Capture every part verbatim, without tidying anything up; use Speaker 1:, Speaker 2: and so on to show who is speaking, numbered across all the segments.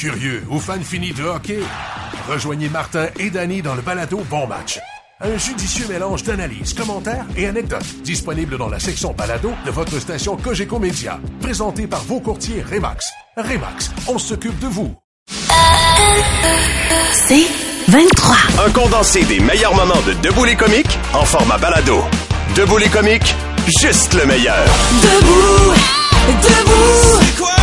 Speaker 1: curieux ou fan fini de hockey? Rejoignez Martin et Danny dans le balado Bon Match. Un judicieux mélange d'analyses, commentaires et anecdotes. Disponible dans la section balado de votre station Cogeco Média. Présenté par vos courtiers Remax. Remax, on s'occupe de vous.
Speaker 2: C'est vingt-trois.
Speaker 3: Un condensé des meilleurs moments de Debout les comiques en format balado. Debout les comiques, juste le meilleur.
Speaker 2: Debout, debout, c'est quoi?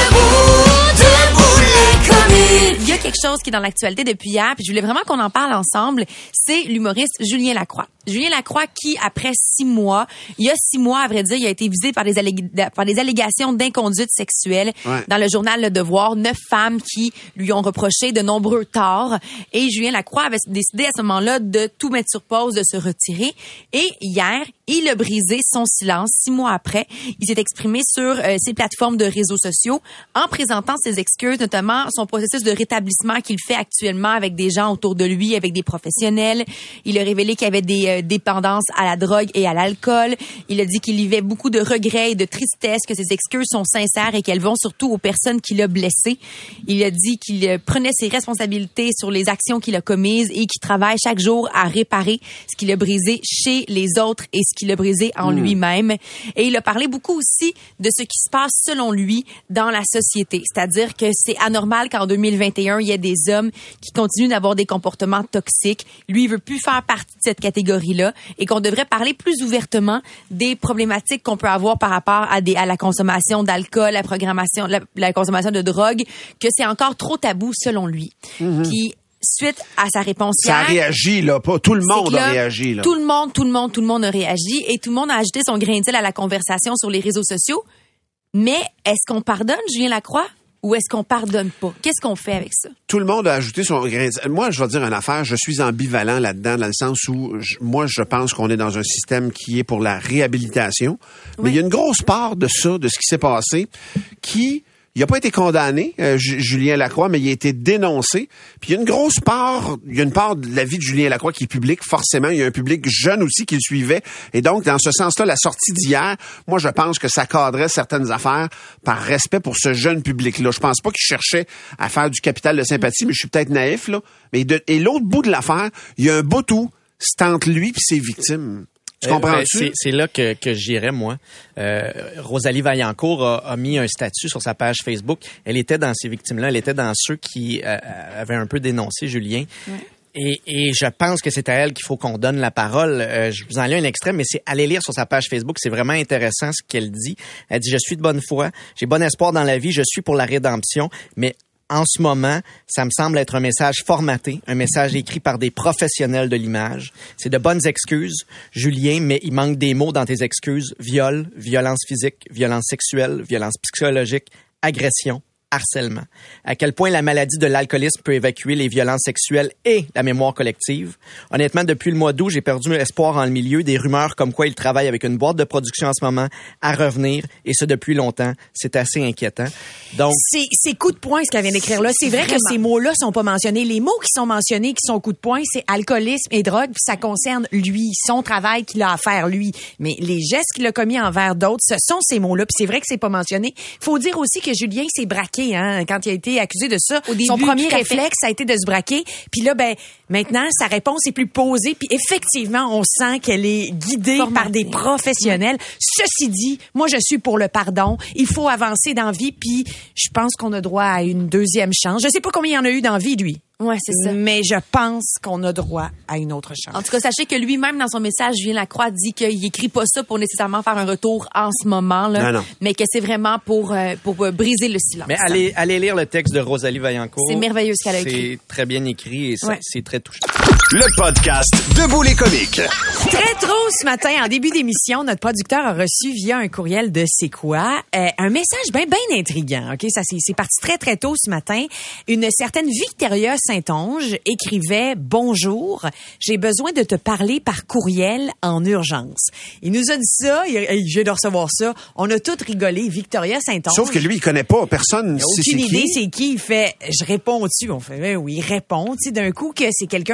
Speaker 2: Debout, debout les comiques.
Speaker 4: Il y a quelque chose qui est dans l'actualité depuis hier, puis je voulais vraiment qu'on en parle ensemble. C'est l'humoriste Julien Lacroix. Julien Lacroix qui, après six mois, il y a six mois, à vrai dire, il a été visé par des, allég- par des allégations d'inconduite sexuelle. Ouais. Dans le journal Le Devoir, neuf femmes qui lui ont reproché de nombreux torts. Et Julien Lacroix avait décidé à ce moment-là de tout mettre sur pause, de se retirer. Et hier, il a brisé son silence. Six mois après, il s'est exprimé sur euh, ses plateformes de réseaux sociaux en présentant ses excuses, notamment son processus de rétablissement qu'il fait actuellement avec des gens autour de lui, avec des professionnels. Il a révélé qu'il y avait des euh, dépendances à la drogue et à l'alcool. Il a dit qu'il vivait beaucoup de regrets et de tristesse, que ses excuses sont sincères et qu'elles vont surtout aux personnes qu'il a blessées. Il a dit qu'il euh, prenait ses responsabilités sur les actions qu'il a commises et qu'il travaille chaque jour à réparer ce qu'il a brisé chez les autres et ce qu'il a brisé en mmh. lui-même. Et il a parlé beaucoup aussi de ce qui se passe selon lui dans la société. C'est-à-dire que c'est anormal qu'en deux mille vingt et un, il y ait des hommes qui continuent d'avoir des comportements toxiques. Lui, il veut plus faire partie de cette catégorie-là et qu'on devrait parler plus ouvertement des problématiques qu'on peut avoir par rapport à, des, à la consommation d'alcool, la programmation, la, la consommation de drogue, que c'est encore trop tabou selon lui. Mmh. Puis, suite à sa réponse hier,
Speaker 5: ça a réagi, là. Pas tout le monde
Speaker 4: là,
Speaker 5: a réagi, là.
Speaker 4: Tout le monde, tout le monde, tout le monde a réagi et tout le monde a ajouté son grain de sel à la conversation sur les réseaux sociaux. Mais est-ce qu'on pardonne Julien Lacroix ou est-ce qu'on pardonne pas? Qu'est-ce qu'on fait avec ça?
Speaker 5: Tout le monde a ajouté son grain de sel. Moi, je vais dire une affaire. Je suis ambivalent là-dedans, dans le sens où, je, moi, je pense qu'on est dans un système qui est pour la réhabilitation. Oui. Mais il y a une grosse part de ça, de ce qui s'est passé, qui... Il n'a pas été condamné, euh, Julien Lacroix, mais il a été dénoncé. Puis il y a une grosse part, il y a une part de la vie de Julien Lacroix qui est publique, forcément. Il y a un public jeune aussi qui le suivait. Et donc, dans ce sens-là, la sortie d'hier, moi, je pense que ça cadrait certaines affaires par respect pour ce jeune public-là. Je pense pas qu'il cherchait à faire du capital de sympathie, mais je suis peut-être naïf, là. Mais de, et l'autre bout de l'affaire, il y a un beau tout, c'est entre lui et ses victimes. Tu comprends-tu?
Speaker 6: Euh, c'est, c'est là que, que j'irais, moi. Euh, Rosalie Vaillancourt a, a mis un statut sur sa page Facebook. Elle était dans ces victimes-là. Elle était dans ceux qui euh, avaient un peu dénoncé Julien. Ouais. Et, et je pense que c'est à elle qu'il faut qu'on donne la parole. Euh, je vous en lis un extrait, mais c'est aller lire sur sa page Facebook. C'est vraiment intéressant ce qu'elle dit. Elle dit « Je suis de bonne foi. J'ai bon espoir dans la vie. Je suis pour la rédemption. Mais en ce moment, ça me semble être un message formaté, un message écrit par des professionnels de l'image. C'est de bonnes excuses, Julien, mais il manque des mots dans tes excuses. Viol, violence physique, violence sexuelle, violence psychologique, agression, harcèlement. À quel point la maladie de l'alcoolisme peut évacuer les violences sexuelles et la mémoire collective. Honnêtement, depuis le mois d'août, j'ai perdu espoir en le milieu. Des rumeurs comme quoi il travaille avec une boîte de production en ce moment à revenir, et ça depuis longtemps. C'est assez inquiétant. Donc,
Speaker 7: c'est, c'est coup de poing, ce qu'elle vient d'écrire là. C'est vrai vraiment que ces mots-là sont pas mentionnés. Les mots qui sont mentionnés, qui sont coup de poing, c'est alcoolisme et drogue, puis ça concerne lui, son travail qu'il a à faire lui. Mais les gestes qu'il a commis envers d'autres, ce sont ces mots-là, puis c'est vrai que c'est pas mentionné. Faut dire aussi que Julien s'est braqué. Hein, quand il a été accusé de ça, début, son premier réflexe ça a été de se braquer. Puis là, ben maintenant, sa réponse est plus posée. Puis effectivement, on sent qu'elle est guidée Formaté. par des professionnels. Oui. Ceci dit, moi, je suis pour le pardon. Il faut avancer dans la vie. Puis je pense qu'on a droit à une deuxième chance. Je sais pas combien il y en a eu dans la vie, lui.
Speaker 4: Ouais, c'est ça.
Speaker 7: Mais je pense qu'on a droit à une autre chance.
Speaker 4: En tout cas, sachez que lui-même, dans son message, Julien Lacroix dit qu'il écrit pas ça pour nécessairement faire un retour en ce moment, là. Non, non. Mais que c'est vraiment pour, euh, pour euh, briser le silence.
Speaker 6: Mais allez, allez lire le texte de Rosalie Vaillancourt.
Speaker 4: C'est merveilleux ce qu'elle a écrit.
Speaker 6: C'est très bien écrit et ça, ouais. c'est très touchant.
Speaker 3: Le podcast Debout les comiques.
Speaker 7: Très trop ce matin, en début d'émission, notre producteur a reçu via un courriel de C'est quoi euh, un message bien bien intriguant. Ok, ça c'est, c'est parti très très tôt ce matin. Une certaine Victoria Saint-Onge écrivait « Bonjour, j'ai besoin de te parler par courriel en urgence. » Il nous a dit ça, il, il, je viens de recevoir ça. On a tous rigolé, Victoria Saint-Onge.
Speaker 5: Sauf que lui, il connaît pas, personne.
Speaker 7: Il a aucune
Speaker 5: c'est, c'est
Speaker 7: idée
Speaker 5: qui?
Speaker 7: c'est qui. Il fait « Je réponds-tu? » On fait ben, « Oui, réponds. » Tu sais, d'un coup que c'est quelqu'un pour vrai qui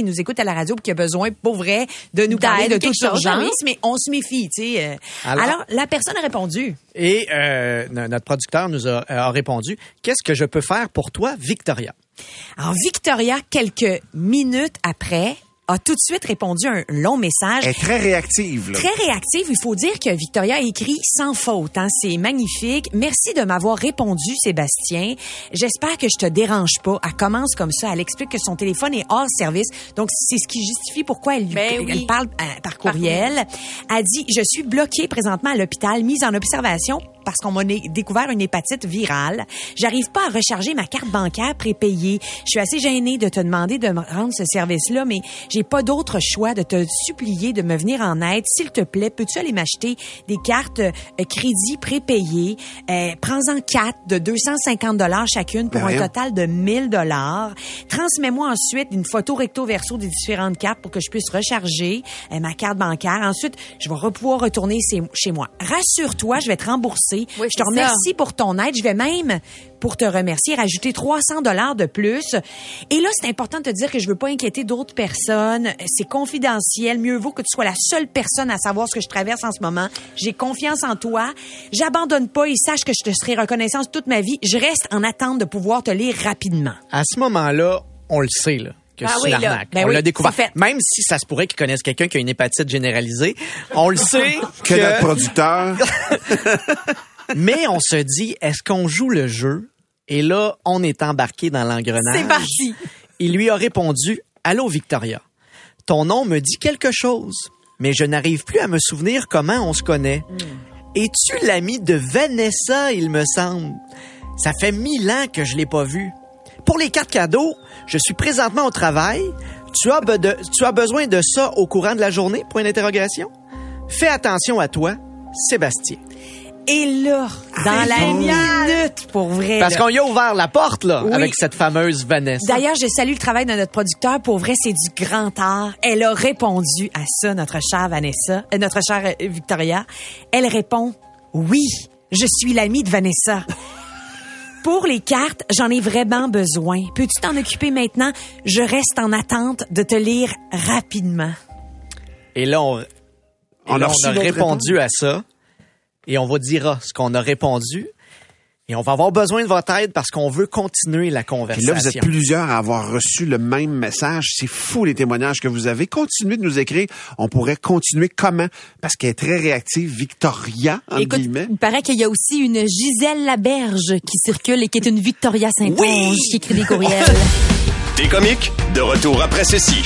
Speaker 7: qui nous écoute à la radio et qui a besoin, pour vrai, de nous parler de
Speaker 4: D'aide,
Speaker 7: toute
Speaker 4: quelque chose,
Speaker 7: urgence,
Speaker 4: oui.
Speaker 7: mais on se méfie, tu sais. euh.
Speaker 6: Alors-
Speaker 7: Alors, la personne a répondu.
Speaker 6: Et euh, no- notre producteur nous a, a répondu, qu'est-ce que je peux faire pour toi, Victoria?
Speaker 7: Alors, Victoria, quelques minutes après, a tout de suite répondu un long message.
Speaker 5: Elle est très réactive, là.
Speaker 7: Très réactive. Il faut dire que Victoria a écrit sans faute. Hein. C'est magnifique. Merci de m'avoir répondu, Sébastien. J'espère que je te dérange pas. Elle commence comme ça. Elle explique que son téléphone est hors service. Donc, c'est ce qui justifie pourquoi elle, lui,
Speaker 4: Ben
Speaker 7: elle
Speaker 4: oui.
Speaker 7: parle euh, par courriel. Elle dit, je suis bloquée présentement à l'hôpital, mise en observation parce qu'on m'a né- découvert une hépatite virale. J'arrive pas à recharger ma carte bancaire prépayée. Je suis assez gênée de te demander de me rendre ce service-là, mais j'ai pas d'autre choix de te supplier de me venir en aide. S'il te plaît, peux-tu aller m'acheter des cartes euh, crédit prépayées? Euh, prends-en quatre de deux cent cinquante dollars chacune pour
Speaker 5: Ben
Speaker 7: un
Speaker 5: rien.
Speaker 7: total de mille dollars. Transmets-moi ensuite une photo recto-verso des différentes cartes pour que je puisse recharger euh, ma carte bancaire. Ensuite, je vais pouvoir retourner chez- chez moi. Rassure-toi, je vais te rembourser.
Speaker 4: Oui,
Speaker 7: je te
Speaker 4: c'est ça.
Speaker 7: remercie pour ton aide. Je vais même, pour te remercier, rajouter trois cents dollars de plus. Et là, c'est important de te dire que je veux pas inquiéter d'autres personnes. C'est confidentiel. Mieux vaut que tu sois la seule personne à savoir ce que je traverse en ce moment. J'ai confiance en toi. J'abandonne pas et sache que je te serai reconnaissante toute ma vie. Je reste en attente de pouvoir te lire rapidement.
Speaker 6: À ce moment-là, on le sait, là. Que
Speaker 7: Ah
Speaker 6: c'est
Speaker 7: oui,
Speaker 6: une
Speaker 7: là.
Speaker 6: arnaque.
Speaker 7: Ben
Speaker 6: on
Speaker 7: oui,
Speaker 6: l'a découvert.
Speaker 7: c'est fait.
Speaker 6: Même si ça se pourrait qu'ils connaissent quelqu'un qui a une hépatite généralisée, on le sait
Speaker 5: Que notre producteur.
Speaker 6: Mais on se dit, est-ce qu'on joue le jeu? Et là, on est embarqué dans l'engrenage.
Speaker 4: C'est parti.
Speaker 6: Il lui a répondu, allô Victoria, ton nom me dit quelque chose, mais je n'arrive plus à me souvenir comment on se connaît. Es-tu l'ami de Vanessa, il me semble? Ça fait mille ans que je l'ai pas vue. Pour les cartes cadeaux, je suis présentement au travail. Tu as, be- de- tu as besoin de ça au courant de la journée? Point d'interrogation. Fais attention à toi, Sébastien.
Speaker 7: Et là, dans la minute, pour vrai.
Speaker 6: Parce
Speaker 7: là.
Speaker 6: qu'on y a ouvert la porte, là,
Speaker 7: Oui.
Speaker 6: avec cette fameuse Vanessa.
Speaker 7: D'ailleurs, je salue le travail de notre producteur. Pour vrai, c'est du grand art. Elle a répondu à ça, notre chère Vanessa, euh, notre chère euh, Victoria. Elle répond, oui, je suis l'amie de Vanessa. Pour les cartes, j'en ai vraiment besoin. Peux-tu t'en occuper maintenant? Je reste en attente de te lire rapidement.
Speaker 6: Et là, on, et
Speaker 5: On a
Speaker 6: là,
Speaker 5: reçu
Speaker 6: on a
Speaker 5: d'autres
Speaker 6: répondu à ça. Et on vous dira ce qu'on a répondu. Et on va avoir besoin de votre aide parce qu'on veut continuer la
Speaker 5: Puis
Speaker 6: conversation.
Speaker 5: là, vous êtes plusieurs à avoir reçu le même message. C'est fou les témoignages que vous avez. Continuez de nous écrire. On pourrait continuer comment? Parce qu'elle est très réactive. Victoria, entre
Speaker 4: Écoute,
Speaker 5: guillemets.
Speaker 4: il paraît qu'il y a aussi une Gisèle Laberge qui circule et qui est une Victoria Saint-Onge
Speaker 5: Oui!
Speaker 4: qui écrit des courriels.
Speaker 3: T'es comique? De retour après ceci.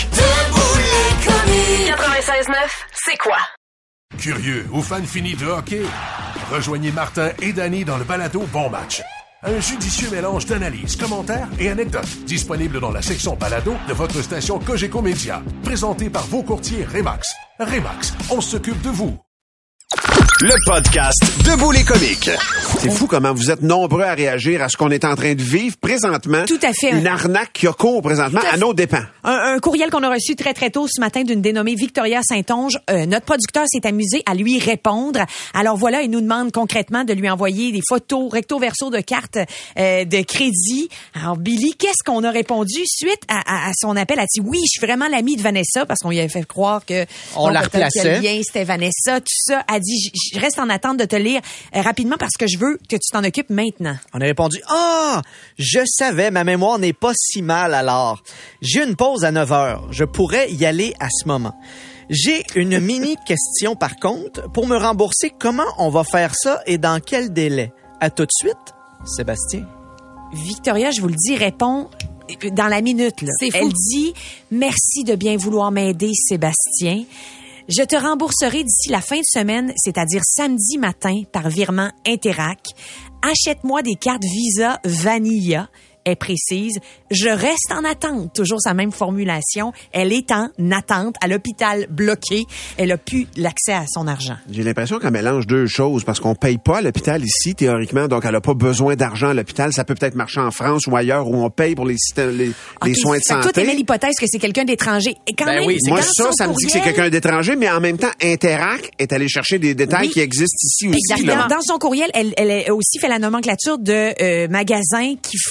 Speaker 2: quatre-vingt-seize neuf, c'est quoi?
Speaker 1: Curieux ou fan fini de hockey? Rejoignez Martin et Danny dans le balado Bon Match. Un judicieux mélange d'analyses, commentaires et anecdotes. Disponible dans la section balado de votre station Cogeco Média. Présenté par vos courtiers Remax. Remax, on s'occupe de vous.
Speaker 3: Le podcast Debout les comiques.
Speaker 5: C'est fou comment vous êtes nombreux à réagir à ce qu'on est en train de vivre présentement.
Speaker 7: Tout à fait.
Speaker 5: Une arnaque qui a cours présentement à,
Speaker 7: à fait.
Speaker 5: nos dépens.
Speaker 7: Un, un courriel qu'on a reçu très, très tôt ce matin d'une dénommée Victoria Saint-Onge. Euh, notre producteur s'est amusé à lui répondre. Alors voilà, il nous demande concrètement de lui envoyer des photos recto-verso de cartes euh, de crédit. Alors Billy, qu'est-ce qu'on a répondu suite à, à, à son appel? Elle a dit oui, je suis vraiment l'amie de Vanessa parce qu'on lui avait fait croire que
Speaker 6: On
Speaker 7: bon,
Speaker 6: la
Speaker 7: peut-être
Speaker 6: replaçait.
Speaker 7: que le lien, c'était Vanessa, tout ça. Elle dit, je- je reste en attente de te lire euh, rapidement parce que je veux que tu t'en occupes maintenant.
Speaker 6: On a répondu, ah, je savais, ma mémoire n'est pas si mal alors. J'ai une pause à neuf heures. Je pourrais y aller à ce moment. J'ai une mini question par contre. Pour me rembourser, comment on va faire ça et dans quel délai? À tout de suite, Sébastien.
Speaker 7: Victoria, je vous le dis, répond dans la minute. Là.
Speaker 4: C'est fou.
Speaker 7: Elle dit « Merci de bien vouloir m'aider, Sébastien. Je te rembourserai d'ici la fin de semaine, c'est-à-dire samedi matin, par virement Interac. Achète-moi des cartes Visa Vanilla. » Elle précise, je reste en attente. Toujours sa même formulation. Elle est en attente à l'hôpital bloqué. Elle a plus l'accès à son argent.
Speaker 5: J'ai l'impression qu'elle mélange deux choses parce qu'on paye pas à l'hôpital ici, théoriquement, donc elle a pas besoin d'argent à l'hôpital. Ça peut peut-être marcher en France ou ailleurs où on paye pour les, systèmes- les, les
Speaker 7: Ok,
Speaker 5: soins de
Speaker 7: fait que
Speaker 5: santé.
Speaker 7: toi, t'aimais l'hypothèse que c'est quelqu'un d'étranger. Et quand
Speaker 6: Ben
Speaker 7: même,
Speaker 6: oui, c'est
Speaker 5: Moi,
Speaker 7: dans
Speaker 5: ça,
Speaker 7: son
Speaker 5: ça me dit que c'est
Speaker 7: courriel-
Speaker 5: quelqu'un d'étranger, mais en même temps, Interac est allé chercher des détails
Speaker 7: Oui.
Speaker 5: qui existent ici aussi.
Speaker 7: Exactement.
Speaker 5: Là.
Speaker 7: Dans son courriel, elle, elle a aussi fait la nomenclature de euh, magasins qui vendent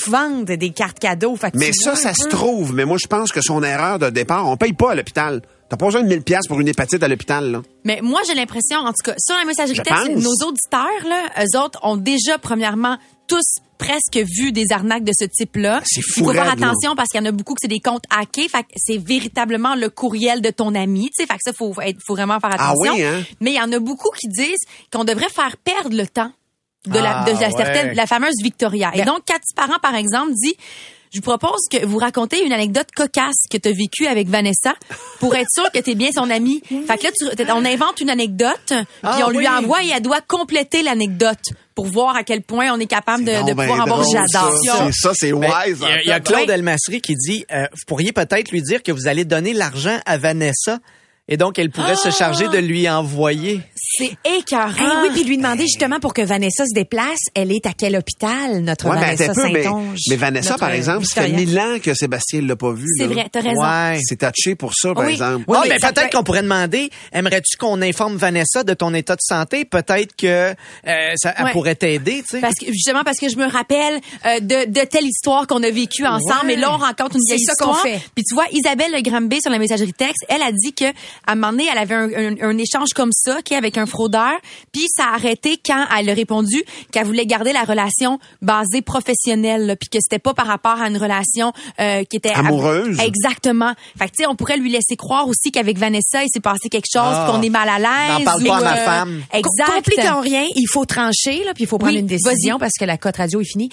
Speaker 7: vendent des cartes cadeaux. Fait que
Speaker 5: Mais
Speaker 7: tu
Speaker 5: ça,
Speaker 7: vois
Speaker 5: ça
Speaker 7: un
Speaker 5: se
Speaker 7: peu.
Speaker 5: trouve. Mais moi, je pense que son erreur de départ, on paye pas à l'hôpital. T'as pas besoin de mille piastres pour une hépatite à l'hôpital, là.
Speaker 4: Mais moi, j'ai l'impression, en tout cas, sur la messagerie
Speaker 5: Je
Speaker 4: texte,
Speaker 5: pense.
Speaker 4: nos auditeurs, là, eux autres, ont déjà, premièrement, tous presque vu des arnaques de ce type-là.
Speaker 5: C'est
Speaker 4: Il faut
Speaker 5: fou
Speaker 4: faire
Speaker 5: raide, là.
Speaker 4: attention parce qu'il y en a beaucoup que c'est des comptes hackés. Fait que c'est véritablement le courriel de ton ami. Tu sais, fait que ça, faut, être- faut vraiment faire
Speaker 5: Ah
Speaker 4: attention.
Speaker 5: oui, hein?
Speaker 4: Mais il y en a beaucoup qui disent qu'on devrait faire perdre le temps de la,
Speaker 6: Ah,
Speaker 4: de la
Speaker 6: ouais.
Speaker 4: certaine, la fameuse Victoria. Et
Speaker 7: Ben-
Speaker 4: donc, Cathy Parent, par exemple, dit, je vous propose que vous racontez une anecdote cocasse que tu as vécue avec Vanessa pour être sûr que tu es bien son amie. Fait que là, tu, on invente une anecdote, puis
Speaker 6: Ah,
Speaker 4: on lui
Speaker 6: oui.
Speaker 4: envoie et elle doit compléter l'anecdote pour voir à quel point on est capable de,
Speaker 5: C'est
Speaker 4: de
Speaker 5: donc ben
Speaker 4: pouvoir avoir
Speaker 5: drôle,
Speaker 4: une
Speaker 5: ça.
Speaker 4: adaptation.
Speaker 5: C'est ça, c'est
Speaker 6: Ben,
Speaker 5: wise.
Speaker 6: Il y a, il y a Claude Elmasri qui dit, euh, vous pourriez peut-être lui dire que vous allez donner l'argent à Vanessa et donc elle pourrait se charger de lui envoyer.
Speaker 4: C'est écœurant.
Speaker 7: Hey, oui, puis lui demander justement pour que Vanessa se déplace, elle est à quel hôpital, notre
Speaker 5: Ouais, ben,
Speaker 7: Vanessa
Speaker 5: t'as peu, mais,
Speaker 7: Saint-Onge?
Speaker 5: mais Vanessa,
Speaker 7: Notre
Speaker 5: par exemple, ça fait
Speaker 7: Victoria.
Speaker 5: mille ans que Sébastien l'a pas vu.
Speaker 4: C'est
Speaker 5: là.
Speaker 4: vrai, t'as raison.
Speaker 6: Ouais.
Speaker 5: C'est touché pour ça, par
Speaker 4: Oui.
Speaker 5: exemple.
Speaker 6: Ah,
Speaker 7: mais
Speaker 6: ben,
Speaker 7: ça
Speaker 6: peut-être
Speaker 7: peut-
Speaker 6: qu'on pourrait demander, aimerais-tu qu'on informe Vanessa de ton état de santé? Peut-être que euh, ça elle
Speaker 4: Ouais.
Speaker 6: pourrait t'aider, tu sais.
Speaker 4: Parce que, justement, parce que je me rappelle euh, de, de telle histoire qu'on a vécue ensemble.
Speaker 7: Ouais.
Speaker 4: Et là, on rencontre une
Speaker 7: C'est
Speaker 4: vieille
Speaker 7: ça qu'on
Speaker 4: histoire.
Speaker 7: fait.
Speaker 4: Puis tu vois, Isabelle Le Granby sur la messagerie texte, elle a dit que à un moment donné, elle avait un, un, un échange comme ça, qui avec un fraudeur. Puis ça a arrêté quand elle a répondu qu'elle voulait garder la relation basée professionnelle, là, puis que c'était pas par rapport à une relation euh, qui était
Speaker 5: Amoureuse.
Speaker 4: Exactement. Fait que tu sais, on pourrait lui laisser croire aussi qu'avec Vanessa, il s'est passé quelque chose,
Speaker 6: Ah.
Speaker 4: qu'on est mal à l'aise.
Speaker 6: N'en parle
Speaker 4: ou,
Speaker 6: pas à ma
Speaker 4: euh,
Speaker 6: femme.
Speaker 4: Exact.
Speaker 7: Compliquons rien, il faut trancher, là, puis il faut prendre
Speaker 4: Oui,
Speaker 7: une décision
Speaker 4: vas-y.
Speaker 7: parce que la cote radio est finie.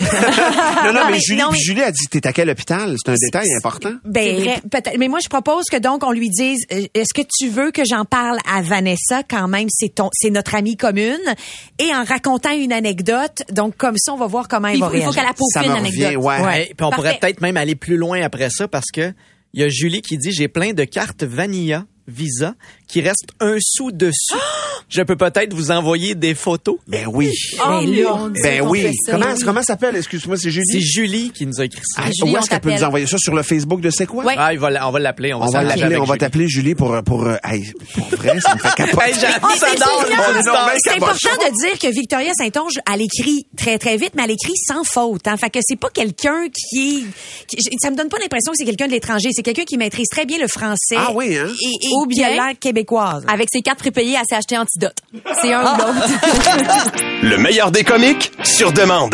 Speaker 5: non, non, mais,
Speaker 7: mais-
Speaker 5: Julie,
Speaker 7: non,
Speaker 5: puis
Speaker 7: mais-
Speaker 5: Julie a dit, t'es à quel hôpital? C'est un détail important.
Speaker 7: Ben,
Speaker 4: C'est vrai.
Speaker 7: peut-être. Mais moi, je propose que donc on lui dise, euh, est-ce que tu veux que j'en parle à Vanessa quand même, c'est ton, c'est notre amie commune, et en racontant une anecdote. Donc comme ça, on va voir comment elle
Speaker 4: Il
Speaker 7: va
Speaker 4: faut, il faut
Speaker 7: réagir.
Speaker 4: qu'elle
Speaker 5: Ça
Speaker 4: peaufine
Speaker 5: me
Speaker 4: l'anecdote.
Speaker 5: revient, ouais.
Speaker 6: Ouais, puis on
Speaker 4: Parfait.
Speaker 6: pourrait peut-être même aller plus loin après ça parce que il y a Julie qui dit j'ai plein de cartes Vanilla Visa qui reste un sou dessus. Je peux peut-être vous envoyer des photos.
Speaker 5: Ben oui.
Speaker 4: Oh,
Speaker 7: Ben là,
Speaker 4: mon Dieu,
Speaker 5: Ben
Speaker 4: qu'on
Speaker 5: oui.
Speaker 4: fait ça.
Speaker 5: Comment, comment ça s'appelle? Excuse-moi, c'est Julie?
Speaker 6: C'est Julie qui nous a écrit ça.
Speaker 5: Ah,
Speaker 4: Julie,
Speaker 5: où
Speaker 4: on
Speaker 5: est-ce qu'elle peut
Speaker 4: t'appelle.
Speaker 5: nous envoyer ça? Sur le Facebook de C'est quoi?
Speaker 4: Ouais.
Speaker 6: Ah, il va, la- on va l'appeler. On va,
Speaker 5: On va
Speaker 6: s'arranger
Speaker 5: l'appeler,
Speaker 6: avec
Speaker 5: on va
Speaker 6: Julie.
Speaker 5: t'appeler Julie pour, pour, euh, hey, pour vrai, ça me fait capoter.
Speaker 6: Hey, j'ai-
Speaker 7: Oh, c'est
Speaker 6: ça danse,
Speaker 7: génial!
Speaker 6: on est dans-
Speaker 7: C'est
Speaker 5: cabochon.
Speaker 7: important de dire que Victoria Saint-Onge, elle écrit très, très vite, mais elle écrit sans faute. Hein. Fait que c'est pas quelqu'un qui est... qui- ça me donne pas l'impression que c'est quelqu'un de l'étranger. C'est quelqu'un qui maîtrise très bien le français.
Speaker 5: Ah oui, hein?
Speaker 7: Et, et
Speaker 4: Ou
Speaker 7: qui a
Speaker 4: bien-
Speaker 7: l'air québécoise.
Speaker 4: Avec ses cartes prépayées, elle s'est acheté Antidote. C'est un
Speaker 5: Ah.
Speaker 4: ou l'autre.
Speaker 3: Le meilleur des comiques sur demande.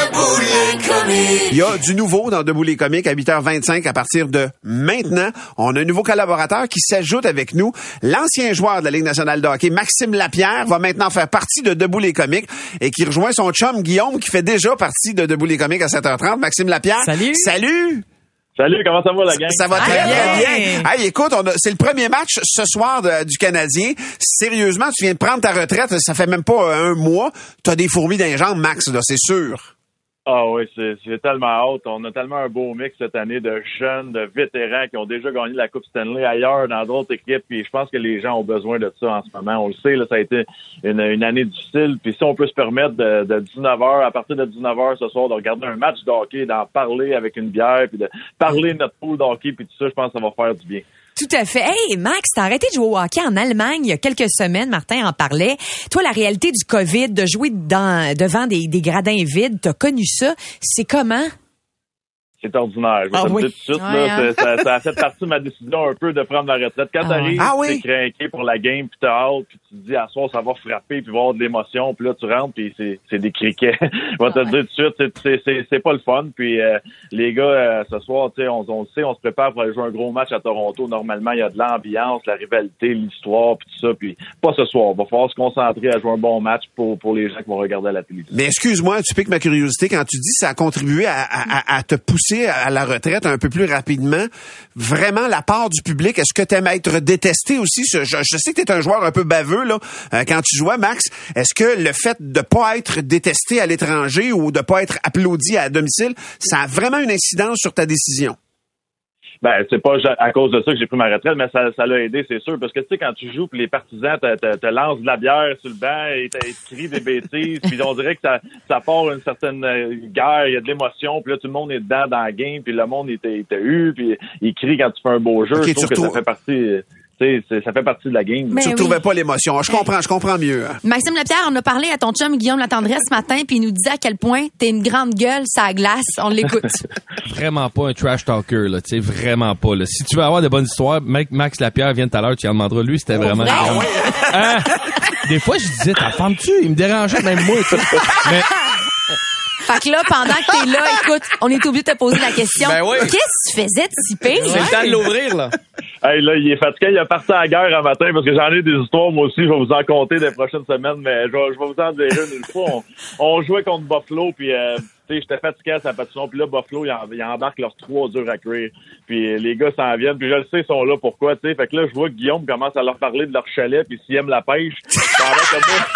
Speaker 5: Il y a du nouveau dans Debout les comiques à huit heures vingt-cinq à partir de maintenant. On a un nouveau collaborateur qui s'ajoute avec nous. L'ancien joueur de la Ligue nationale de hockey, Maxime Lapierre, va maintenant faire partie de Debout les comiques et qui rejoint son chum Guillaume qui fait déjà partie de Debout les comiques à sept heures trente. Maxime Lapierre.
Speaker 7: Salut.
Speaker 5: Salut.
Speaker 8: Salut, comment ça va la gang?
Speaker 5: Ça va très
Speaker 7: Ah,
Speaker 5: très
Speaker 7: bien.
Speaker 5: bien. Hey, écoute, on a- c'est le premier match ce soir de- du Canadien. Sérieusement, tu viens de prendre ta retraite, ça fait même pas euh, un mois. T'as des fourmis dans les jambes, Max, là, c'est sûr.
Speaker 8: Ah oui, c'est c'est tellement hâte. On a tellement un beau mix cette année de jeunes, de vétérans qui ont déjà gagné la Coupe Stanley ailleurs dans d'autres équipes. Puis je pense que les gens ont besoin de ça en ce moment. On le sait, là, ça a été une, une année difficile. Puis si on peut se permettre de, de dix-neuf heures, à partir de dix-neuf heures ce soir, de regarder un match de hockey, d'en parler avec une bière, puis de parler de notre pool de hockey, puis tout ça, je pense que ça va faire du bien.
Speaker 7: Tout à fait. Hey, Max, t'as arrêté de jouer au hockey en Allemagne il y a quelques semaines. Martin en parlait. Toi, la réalité du COVID, de jouer dans, devant des, des gradins vides, t'as connu ça. C'est comment?
Speaker 8: C'est ordinaire. Je vais
Speaker 7: Ah
Speaker 8: te le
Speaker 7: oui.
Speaker 8: dire tout de suite,
Speaker 4: Ouais,
Speaker 8: là,
Speaker 4: hein.
Speaker 8: c'est- ça, ça a fait partie de ma décision un peu de prendre la retraite. Quand
Speaker 7: Ah
Speaker 8: t'arrives,
Speaker 5: ouais. Ah oui.
Speaker 8: t'es craqué pour la game, puis t'as hâte, puis tu te dis, à soir, ça va frapper, puis il va y avoir de l'émotion, puis là, tu rentres, puis c'est, c'est des criquets. Je vais te le dire tout de suite, c'est, c'est, c'est, c'est pas le fun. Puis euh, les gars, euh, ce soir, tu sais, on, on le sait, on se prépare pour aller jouer un gros match à Toronto. Normalement, il y a de l'ambiance, la rivalité, l'histoire, puis tout ça. Puis pas ce soir. Il va falloir se concentrer à jouer un bon match pour, pour les gens qui vont regarder à la télévision.
Speaker 5: Mais excuse-moi, tu piques ma curiosité quand tu dis que ça a contribué à, à, à te pousser à la retraite un peu plus rapidement. Vraiment, la part du public, est-ce que t'aimes être détesté aussi? Je, je sais que t'es un joueur un peu baveux là euh, quand tu jouais, Max. Est-ce que le fait de pas être détesté à l'étranger ou de pas être applaudi à domicile, ça a vraiment une incidence sur ta décision?
Speaker 8: Ben, c'est pas à cause de ça que j'ai pris ma retraite, mais ça, ça l'a aidé, c'est sûr. Parce que, tu sais, quand tu joues, puis les partisans te, te, te lancent de la bière sur le banc et t'écris des bêtises, puis on dirait que ça, ça part une certaine guerre, il y a de l'émotion, puis là, tout le monde est dedans dans la game, puis le monde, il t'a eu, puis il crie quand tu fais un beau jeu.
Speaker 5: Okay,
Speaker 8: Je trouve
Speaker 5: tu
Speaker 8: que ça
Speaker 5: retrouves-
Speaker 8: fait partie... tu sais, ça fait partie de la game.
Speaker 4: Mais
Speaker 5: tu ne
Speaker 4: oui.
Speaker 5: retrouvais pas l'émotion. Je comprends, je comprends mieux. Hein.
Speaker 4: Maxime Lapierre, on a parlé à ton chum Guillaume Latendresse ce matin, puis il nous disait à quel point t'es une grande gueule, ça glace. On l'écoute.
Speaker 9: Vraiment pas un trash talker, là, tu sais, vraiment pas. Là. Si tu veux avoir de bonnes histoires, Max Lapierre vient tout à l'heure, tu en demanderas. Lui, c'était vraiment...
Speaker 4: vrai?
Speaker 9: Vraiment... Hein? Des fois, je disais, t'en formes-tu? Il me dérangeait, même moi. Tu sais. Mais...
Speaker 4: Fait que là, pendant que t'es là, écoute, on est obligé de te poser la question.
Speaker 6: Ben oui.
Speaker 4: Qu'est-ce que tu faisais de si pire?
Speaker 6: C'est le temps de l'ouvrir, là.
Speaker 8: Hey, là, il est fatigué, il est parti à la guerre un matin parce que j'en ai des histoires, moi aussi, je vais vous en compter des prochaines semaines, mais je vais, je vais vous en dire une. Une fois, on, on jouait contre Buffalo, puis euh, tu sais, j'étais fatigué à sa patinoire, puis là, Buffalo, ils, en, ils embarquent leurs trois durs à cuire, puis les gars s'en viennent, puis je le sais, ils sont là, pourquoi, tu sais, fait que là, je vois que Guillaume commence à leur parler de leur chalet, puis s'ils aiment la pêche, pendant que moi...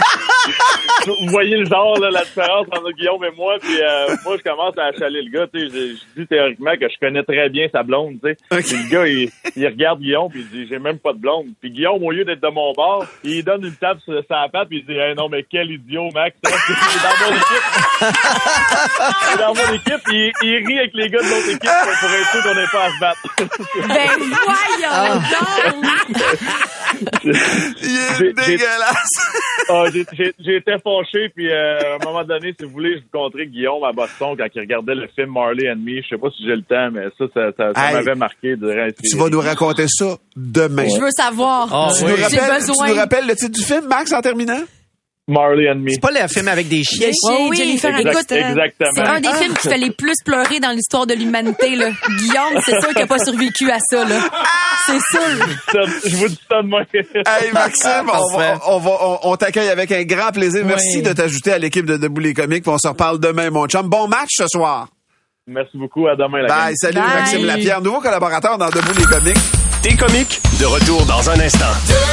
Speaker 8: Vous voyez le genre, là, la différence entre Guillaume et moi, puis euh, moi, je commence à achaler le gars, tu sais, je, je dis théoriquement que je connais très bien sa blonde, tu sais.
Speaker 5: Okay.
Speaker 8: Puis le gars, il, il regarde Guillaume, puis il dit, j'ai même pas de blonde. Puis Guillaume, au lieu d'être de mon bord, il donne une tape sur sa patte, puis il dit, hey, non, mais quel idiot, Max, hein? Il est dans mon équipe. Il est dans mon équipe, puis il, il rit avec les gars de l'autre équipe pour, pour être sûr qu'on n'est pas à se battre.
Speaker 4: Ben voyons donc!
Speaker 5: Il est
Speaker 8: J'ai-
Speaker 5: dégueulasse.
Speaker 8: Ah, j'ai, j'ai, j'ai été fâché, puis euh, à un moment donné, si vous voulez, je vous conterai Guillaume à Boston quand il regardait le film Marley and Me. Je sais pas si j'ai le temps, mais ça, ça, ça, ça
Speaker 5: Hey,
Speaker 8: m'avait marqué durant la
Speaker 5: Tu
Speaker 8: série.
Speaker 5: vas nous raconter ça demain.
Speaker 4: Je veux savoir.
Speaker 6: Ah,
Speaker 5: Tu,
Speaker 6: oui.
Speaker 5: nous
Speaker 4: J'ai
Speaker 5: rappelles, tu
Speaker 4: besoin.
Speaker 5: nous rappelles le titre du film, Max, en terminant?
Speaker 8: Marley and Me.
Speaker 6: C'est pas le film avec des chiens.
Speaker 4: Oh oui,
Speaker 7: Jennifer
Speaker 8: Exact-
Speaker 4: écoute, euh,
Speaker 8: exactement.
Speaker 4: c'est un des films qui fait les plus pleurer dans l'histoire de l'humanité, là. Guillaume, c'est sûr qu'il n'a pas survécu à ça, là. C'est sûr.
Speaker 8: Ça, je vous dis ça demain.
Speaker 5: Hey, Maxime, on, va, on, va, on, on t'accueille avec un grand plaisir. Merci
Speaker 7: Oui.
Speaker 5: de t'ajouter à l'équipe de Debout les comiques. Puis on se reparle demain, mon chum. Bon match ce soir.
Speaker 8: Merci beaucoup. À demain, la
Speaker 5: Bye.
Speaker 8: gang.
Speaker 5: Salut,
Speaker 4: Bye.
Speaker 5: Maxime Lapierre, nouveau collaborateur dans Debout les comiques.
Speaker 3: T'es comique, de retour dans un instant.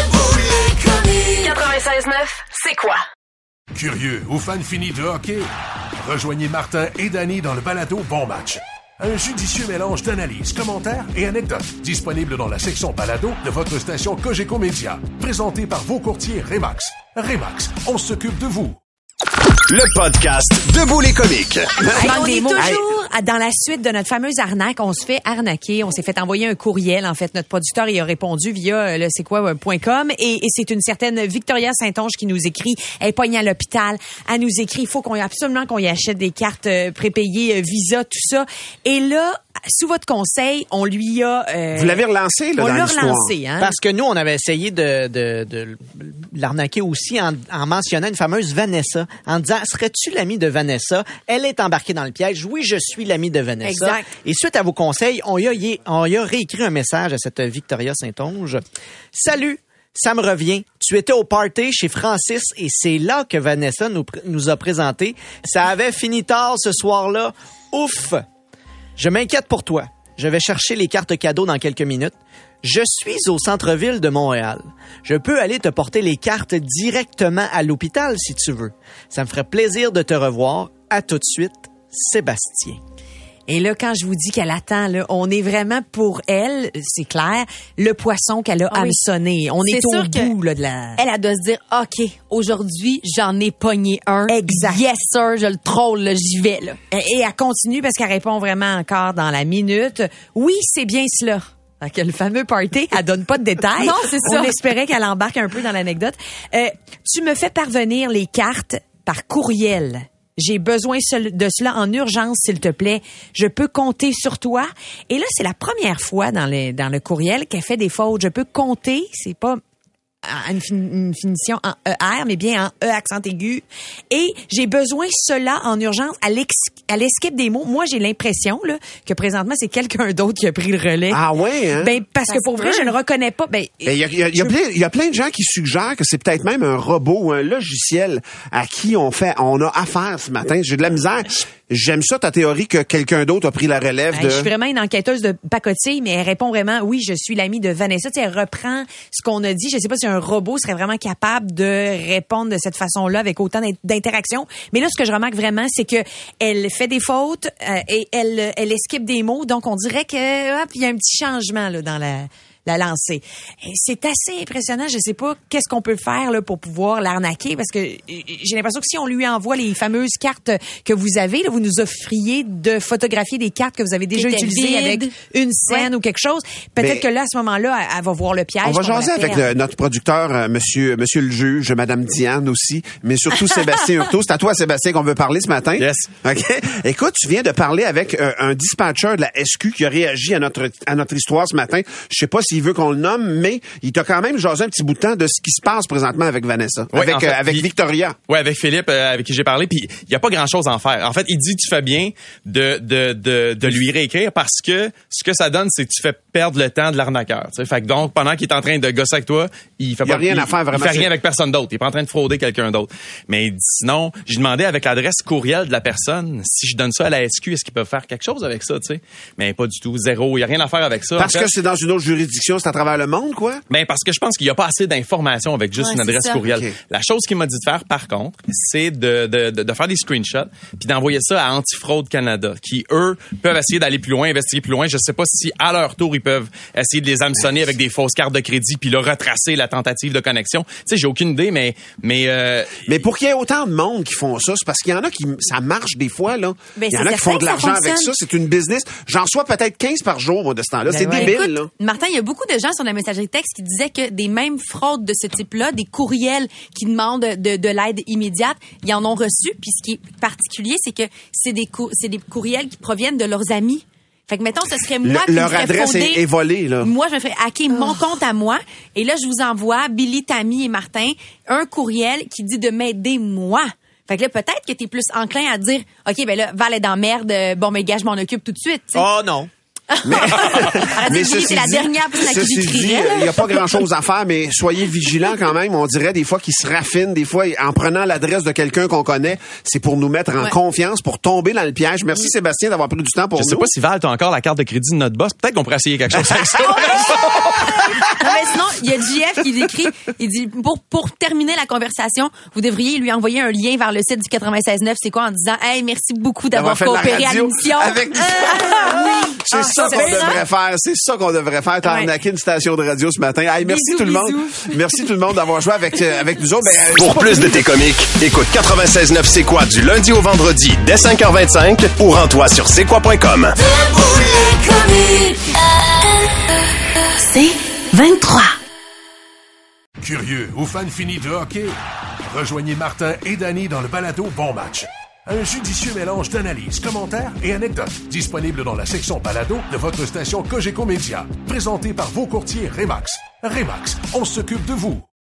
Speaker 2: quatre-vingt-seize neuf, c'est quoi?
Speaker 1: Curieux ou fan fini de hockey? Rejoignez Martin et Danny dans le balado Bon Match. Un judicieux mélange d'analyses, commentaires et anecdotes. Disponible dans la section balado de votre station Cogeco Média. Présenté par vos courtiers Remax. Remax, on s'occupe de vous.
Speaker 3: Le podcast Debout les comiques.
Speaker 7: Hey,
Speaker 4: manque
Speaker 7: on
Speaker 4: des
Speaker 7: est
Speaker 4: mots.
Speaker 7: toujours à- dans la suite de notre fameuse arnaque. On se fait arnaquer. On s'est fait envoyer un courriel. En fait, notre producteur y a répondu via euh, le c'est quoi euh, point com et, et c'est une certaine Victoria Saint-Onge qui nous écrit. Elle est pognée à l'hôpital. Elle nous écrit. Il faut qu'on y absolument qu'on y achète des cartes euh, prépayées, euh, Visa, tout ça. Et là, sous votre conseil, on lui a. euh,
Speaker 5: Vous l'avez relancé, là,
Speaker 7: on
Speaker 5: dans
Speaker 7: l'a
Speaker 5: l'histoire.
Speaker 7: relancé, hein.
Speaker 6: Parce que nous, on avait essayé de, de, de l'arnaquer aussi en, en mentionnant une fameuse Vanessa, en disant, serais-tu l'ami de Vanessa? Elle est embarquée dans le piège. Oui, je suis l'ami de Vanessa.
Speaker 7: Exact.
Speaker 6: Et suite à vos conseils, on y a, y- on y a réécrit un message à cette Victoria Saint-Onge. Salut! Ça me revient. Tu étais au party chez Francis et c'est là que Vanessa nous, pr- nous a présenté. Ça avait fini tard ce soir-là. Ouf! Je m'inquiète pour toi. Je vais chercher les cartes cadeaux dans quelques minutes. Je suis au centre-ville de Montréal. Je peux aller te porter les cartes directement à l'hôpital si tu veux. Ça me ferait plaisir de te revoir. À tout de suite, Sébastien.
Speaker 7: Et là, quand je vous dis qu'elle attend, là, on est vraiment pour elle, c'est clair, le poisson qu'elle a
Speaker 4: Ah oui.
Speaker 7: hameçonné. On
Speaker 4: C'est
Speaker 7: est, au
Speaker 4: sûr que
Speaker 7: bout là, de la...
Speaker 4: Elle, elle doit se dire, OK, aujourd'hui, j'en ai pogné un.
Speaker 7: Exact.
Speaker 4: Yes, sir, je le troll, là, j'y vais, là.
Speaker 7: Et elle continue parce qu'elle répond vraiment encore dans la minute. Oui, c'est bien cela. Fait que le fameux party, elle donne pas de détails.
Speaker 4: Non, c'est ça.
Speaker 7: On espérait qu'elle embarque un peu dans l'anecdote. Euh, tu me fais parvenir les cartes par courriel. J'ai besoin de cela en urgence, s'il te plaît. Je peux compter sur toi. Et là, c'est la première fois dans le, dans le courriel qu'elle fait des fautes. Je peux compter, c'est pas à une, fin- une finition en E R, mais bien en E accent aigu. Et j'ai besoin cela en urgence à l'ex- à l'escape des mots. Moi, j'ai l'impression là que présentement, c'est quelqu'un d'autre qui a pris le relais.
Speaker 5: Ah ouais, hein?
Speaker 7: Ben, parce
Speaker 4: Ça
Speaker 7: que
Speaker 4: se
Speaker 7: pour vrai,
Speaker 4: peut.
Speaker 7: je ne reconnais pas. Ben,
Speaker 5: Il y a, il y a- il y a plein, il y a plein de gens qui suggèrent que c'est peut-être même un robot ou un logiciel à qui on fait, on a affaire ce matin. J'ai de la misère. J'aime ça, ta théorie que quelqu'un d'autre a pris la relève
Speaker 7: Hey,
Speaker 5: de...
Speaker 7: je suis vraiment une enquêteuse de pacotille, mais elle répond vraiment, oui, je suis l'amie de Vanessa. Tu sais, elle reprend ce qu'on a dit. Je sais pas si un robot serait vraiment capable de répondre de cette façon-là avec autant d'in- d'interactions. Mais là, ce que je remarque vraiment, c'est que elle fait des fautes euh, et elle, elle esquive des mots. Donc, on dirait que hop, il y a un petit changement là dans la la lancer. Et c'est assez impressionnant. Je sais pas qu'est-ce qu'on peut faire là pour pouvoir l'arnaquer parce que j'ai l'impression que si on lui envoie les fameuses cartes que vous avez, là, vous nous offriez de photographier des cartes que vous avez déjà utilisées vide. Avec une scène ouais. ou quelque chose. Peut-être Mais que là, à ce moment-là, elle, elle va voir le piège.
Speaker 5: On va jaser avec le, notre producteur, euh, monsieur, monsieur le juge, madame Diane aussi, mais surtout Sébastien Hurtaud. C'est à toi, Sébastien, qu'on veut parler ce matin.
Speaker 6: Yes.
Speaker 5: OK. Écoute, tu viens de parler avec euh, un dispatcher de la S Q qui a réagi à notre à notre histoire ce matin. Je sais pas s'il veut qu'on le nomme, mais il t'a quand même jasé un petit bout de temps de ce qui se passe présentement avec Vanessa,
Speaker 10: ouais,
Speaker 5: avec
Speaker 10: en fait,
Speaker 5: euh, avec
Speaker 10: puis,
Speaker 5: Victoria.
Speaker 10: Ouais, avec Philippe, euh, avec qui j'ai parlé, puis il y a pas grand-chose à en faire. En fait, il dit tu fais bien de de de de lui réécrire parce que ce que ça donne, c'est que tu fais perdre le temps de l'arnaqueur. Tu sais, fait que donc pendant qu'il est en train de gosser avec toi, il fait
Speaker 5: il y a
Speaker 10: pas
Speaker 5: rien
Speaker 10: il,
Speaker 5: à faire vraiment.
Speaker 10: Il fait rien avec personne d'autre. Il est pas en train de frauder quelqu'un d'autre. Mais sinon, j'ai demandé avec l'adresse courriel de la personne si je donne ça à la S Q, est-ce qu'ils peuvent faire quelque chose avec ça, tu sais? Mais pas du tout, zéro. Il y a rien à faire avec ça.
Speaker 5: Parce
Speaker 10: en fait.
Speaker 5: que c'est dans une autre juridiction, c'est à travers le monde, quoi?
Speaker 10: Ben parce que je pense qu'il y a pas assez d'informations avec juste
Speaker 4: ouais,
Speaker 10: une adresse courriel.
Speaker 5: Okay.
Speaker 10: La chose qu'il m'a dit de faire, par contre, c'est de, de, de, de faire des screenshots puis d'envoyer ça à Antifraude Canada, qui, eux, peuvent essayer d'aller plus loin, investiguer plus loin. Je sais pas si, à leur tour, ils peuvent essayer de les hameçonner avec des fausses cartes de crédit puis là, retracer la tentative de connexion. Tu sais, j'ai aucune idée, mais... Mais, euh,
Speaker 5: mais pour qu'il y ait autant de monde qui font ça, c'est parce qu'il y en a qui... Ça marche des fois, là.
Speaker 4: Ben,
Speaker 5: il y en a qui font de l'argent avec ça. C'est une business. J'en reçois peut-être quinze par jour, moi, de ce temps-là. Ben c'est ouais. débile,
Speaker 4: Écoute,
Speaker 5: là.
Speaker 4: Martin, il y a beaucoup de gens sur la messagerie texte qui disaient que des mêmes fraudes de ce type-là, des courriels qui demandent de, de l'aide immédiate, ils en ont reçu. Puis ce qui est particulier, c'est que c'est des, cou- c'est des courriels qui proviennent de leurs amis. Fait que, mettons, ce serait moi
Speaker 5: le,
Speaker 4: qui
Speaker 5: leur
Speaker 4: me ferais
Speaker 5: adresse
Speaker 4: frauder.
Speaker 5: Est, est volée, là.
Speaker 4: Moi, je me ferais hacker oh. mon compte à moi. Et là, je vous envoie, Billy, Tammy et Martin, un courriel qui dit de m'aider moi. Fait que là, peut-être que t'es plus enclin à dire, OK, ben là, Val est dans merde, bon, mais gars, je m'en occupe tout de suite, t'sais.
Speaker 6: Oh non.
Speaker 5: Mais,
Speaker 4: mais c'est la dernière personne à qui j'écrirais.
Speaker 5: Il n'y a pas grand-chose à faire, mais soyez vigilants quand même. On dirait des fois qu'ils se raffinent. Des fois, en prenant l'adresse de quelqu'un qu'on connaît, c'est pour nous mettre en ouais. confiance, pour tomber dans le piège. Merci oui. Sébastien d'avoir pris du temps pour
Speaker 10: Je
Speaker 5: nous.
Speaker 10: Je sais pas si Val, t'as encore la carte de crédit de notre boss. Peut-être qu'on pourrait essayer quelque chose avec ça.
Speaker 4: Non, mais sinon, il y a J F qui écrit, il dit, pour, pour terminer la conversation, vous devriez lui envoyer un lien vers le site du quatre-vingt-seize neuf, c'est quoi, en disant, hey, merci beaucoup d'avoir coopéré à l'émission.
Speaker 5: Avec...
Speaker 4: Ah, oui.
Speaker 5: C'est ah, ça qu'on devrait faire. C'est ça qu'on devrait faire. T'as ouais. arnaqué une station de radio ce matin. Hey, merci bisous, tout le monde. Bisous. Merci tout le monde d'avoir joué avec, euh, avec nous autres. Ben,
Speaker 3: pour plus de tes comiques, écoute quatre-vingt-seize neuf C'est quoi du lundi au vendredi dès cinq heures vingt-cinq ou rends-toi sur c'est quoi point com.
Speaker 2: C'est vingt-trois.
Speaker 1: Curieux ou fan fini de hockey? Rejoignez Martin et Danny dans le balado Bon Match. Un judicieux mélange d'analyses, commentaires et anecdotes. Disponible dans la section balado de votre station Cogeco Média. Présenté par vos courtiers Remax. Remax, on s'occupe de vous.